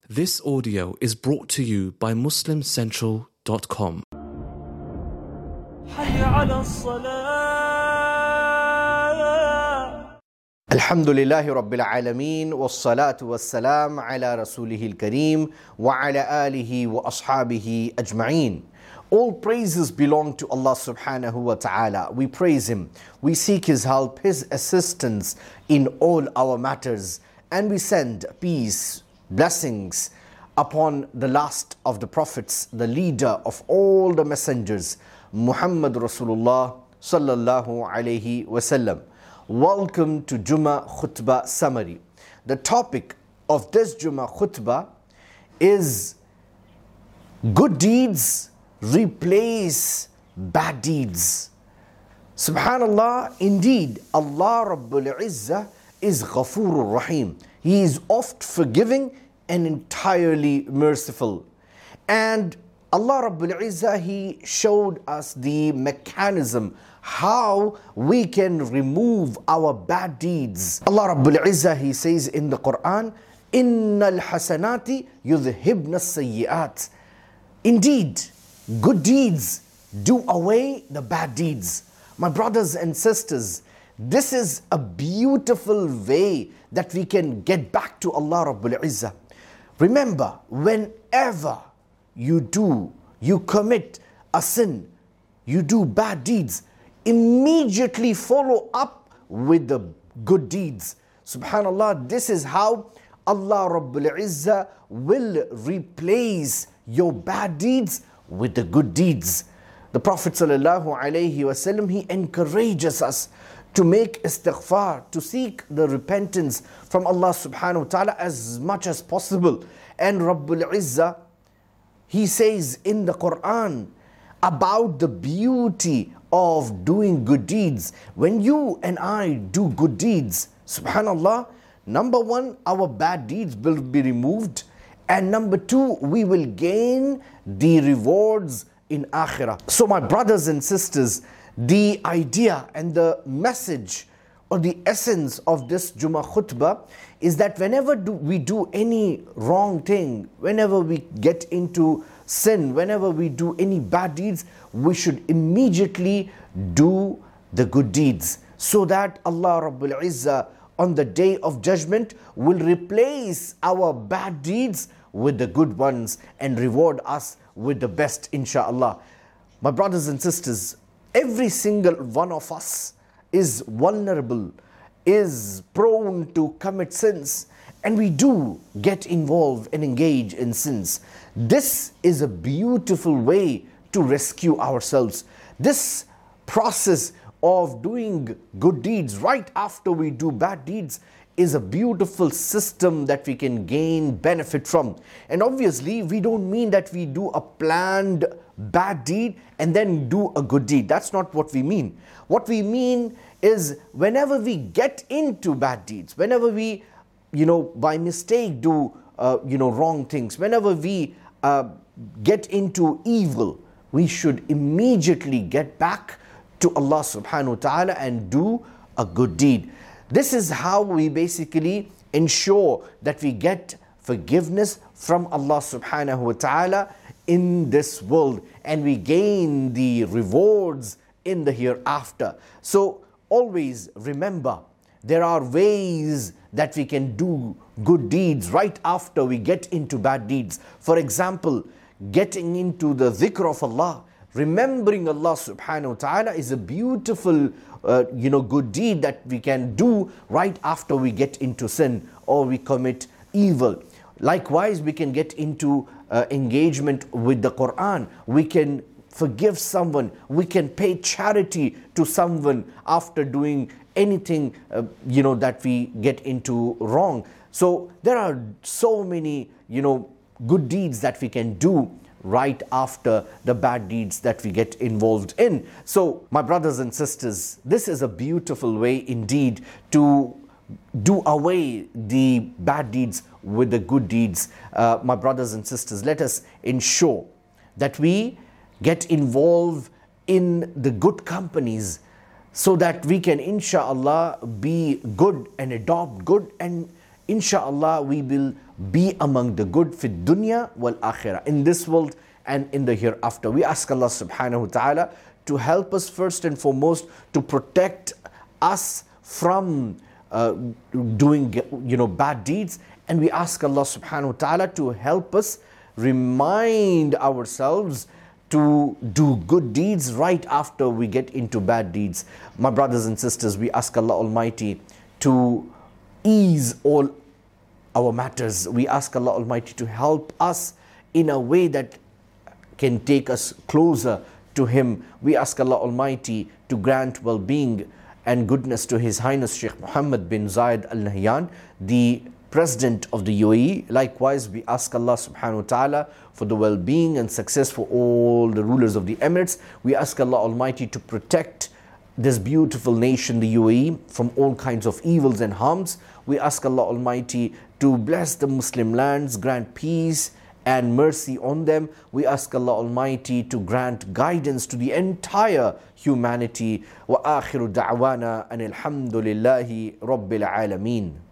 This audio is brought to you by MuslimCentral.com. Alhamdulillahi Rabbil Alameen wassalatu wassalam ala Rasulihil Kareem wa ala alihi wa ashabihi ajma'een. All praises belong to Allah subhanahu wa ta'ala. We praise Him, we seek His help, His assistance in all our matters, and we send peace, blessings upon the last of the prophets, the leader of all the messengers, Muhammad Rasulullah sallallahu alayhi wasallam. Welcome to Jummah Khutbah Summary. The topic of this Jummah Khutbah is good deeds replace bad deeds. Subhanallah, indeed, Allah Rabbul Izzah is Ghafurur Rahim. He is oft forgiving and entirely merciful. And Allah Rabbul Izzah, He showed us the mechanism how we can remove our bad deeds. Allah Rabbul Izzah, He says in the Quran, Innal hasanati yudhibna sayyi'at. Indeed, good deeds do away the bad deeds. My brothers and sisters, this is a beautiful way that we can get back to Allah Rabbul Izzah. Remember, whenever you commit a sin, you do bad deeds, immediately follow up with the good deeds. Subhanallah, this is how Allah Rabbul Izzah will replace your bad deeds with the good deeds. The Prophet ﷺ, he encourages us to make istighfar, to seek the repentance from Allah subhanahu wa ta'ala as much as possible. And Rabbul Izzah, He says in the Quran about the beauty of doing good deeds. When you and I do good deeds, subhanallah, number one, our bad deeds will be removed, and number two, we will gain the rewards in akhirah. So my brothers and sisters, the idea and the message or the essence of this Jummah Khutbah is that whenever we do any wrong thing, whenever we get into sin, whenever we do any bad deeds, we should immediately do the good deeds, so that Allah Rabbul Izzah on the day of judgment will replace our bad deeds with the good ones and reward us with the best, inshaAllah. My brothers and sisters, every single one of us is vulnerable, is prone to commit sins, and we do get involved and engage in sins. This is a beautiful way to rescue ourselves. This process of doing good deeds right after we do bad deeds is a beautiful system that we can gain benefit from. And obviously, we don't mean that we do a planned bad deed and then do a good deed. That's not what we mean. What we mean is whenever we get into bad deeds, whenever we, by mistake do, wrong things, whenever we get into evil, we should immediately get back to Allah subhanahu wa ta'ala and do a good deed. This is how we basically ensure that we get forgiveness from Allah subhanahu wa ta'ala in this world, and we gain the rewards in the hereafter. So always remember, there are ways that we can do good deeds right after we get into bad deeds. For example, getting into the dhikr of Allah, remembering Allah subhanahu wa ta'ala is a beautiful good deed that we can do right after we get into sin or we commit evil. Likewise, we can get into engagement with the Quran. We can forgive someone. We can pay charity to someone after doing anything that we get into wrong. So there are so many good deeds that we can do right after the bad deeds that we get involved in. So my brothers and sisters, this is a beautiful way indeed to do away the bad deeds with the good deeds. My brothers and sisters, let us ensure that we get involved in the good companies so that we can inshallah be good and adopt good and inshallah we will be among the good fi dunya wal akhirah, in this world and in the hereafter. We ask Allah subhanahu wa ta'ala to help us first and foremost to protect us from doing bad deeds, and we ask Allah subhanahu wa ta'ala to help us remind ourselves to do good deeds right after we get into bad deeds. My brothers and sisters, we ask Allah Almighty to ease all our matters. We ask Allah Almighty to help us in a way that can take us closer to Him. We ask Allah Almighty to grant well-being and goodness to His Highness Sheikh Mohammed bin Zayed Al Nahyan, the President of the UAE. Likewise, we ask Allah subhanahu wa ta'ala for the well-being and success for all the rulers of the Emirates. We ask Allah Almighty to protect this beautiful nation, the UAE, from all kinds of evils and harms. We ask Allah Almighty to bless the Muslim lands, grant peace and mercy on them. We ask Allah Almighty to grant guidance to the entire humanity. Wa akhiru da'wana anil hamdulillahi rabbil alameen.